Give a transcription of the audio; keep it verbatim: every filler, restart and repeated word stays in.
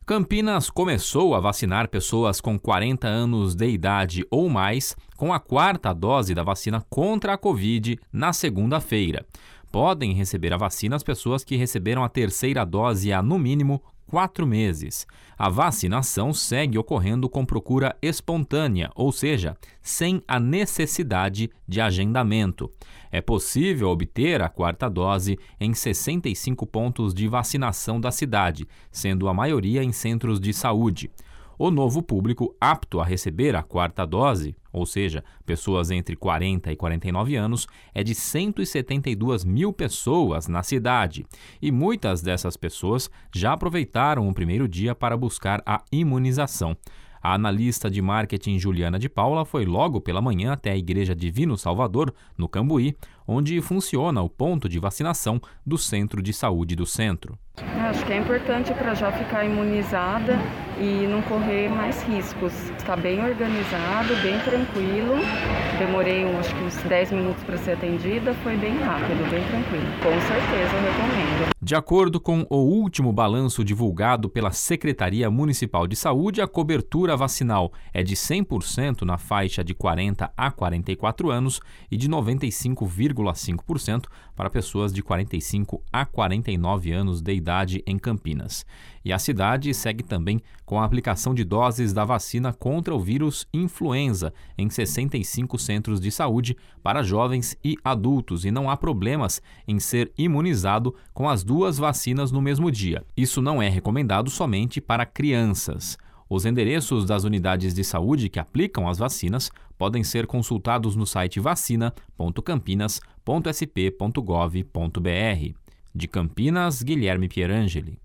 Campinas começou a vacinar pessoas com quarenta anos de idade ou mais com a quarta dose da vacina contra a Covid na segunda-feira. Podem receber a vacina as pessoas que receberam a terceira dose há, no mínimo, quatro meses. A vacinação segue ocorrendo com procura espontânea, ou seja, sem a necessidade de agendamento. É possível obter a quarta dose em sessenta e cinco pontos de vacinação da cidade, sendo a maioria em centros de saúde. O novo público apto a receber a quarta dose, ou seja, pessoas entre quarenta e quarenta e nove anos, é de cento e setenta e duas mil pessoas na cidade. E muitas dessas pessoas já aproveitaram o primeiro dia para buscar a imunização. A analista de marketing Juliana de Paula foi logo pela manhã até a Igreja Divino Salvador, no Cambuí, onde funciona o ponto de vacinação do Centro de Saúde do centro. Acho que é importante para já ficar imunizada e não correr mais riscos. Está bem organizado, bem tranquilo. Demorei acho que uns dez minutos para ser atendida, foi bem rápido, bem tranquilo. Com certeza eu recomendo. De acordo com o último balanço divulgado pela Secretaria Municipal de Saúde, a cobertura vacinal é de cem por cento na faixa de quarenta a quarenta e quatro anos e de noventa e cinco vírgula cinco por cento para pessoas de quarenta e cinco a quarenta e nove anos de idade em Campinas. E a cidade segue também com a aplicação de doses da vacina contra o vírus influenza em sessenta e cinco centros de saúde para jovens e adultos, e não há problemas em ser imunizado com as duas vacinas no mesmo dia. Isso não é recomendado somente para crianças. Os endereços das unidades de saúde que aplicam as vacinas podem ser consultados no site vacina ponto campinas ponto s p ponto gov ponto b r. De Campinas, Guilherme Pierangeli.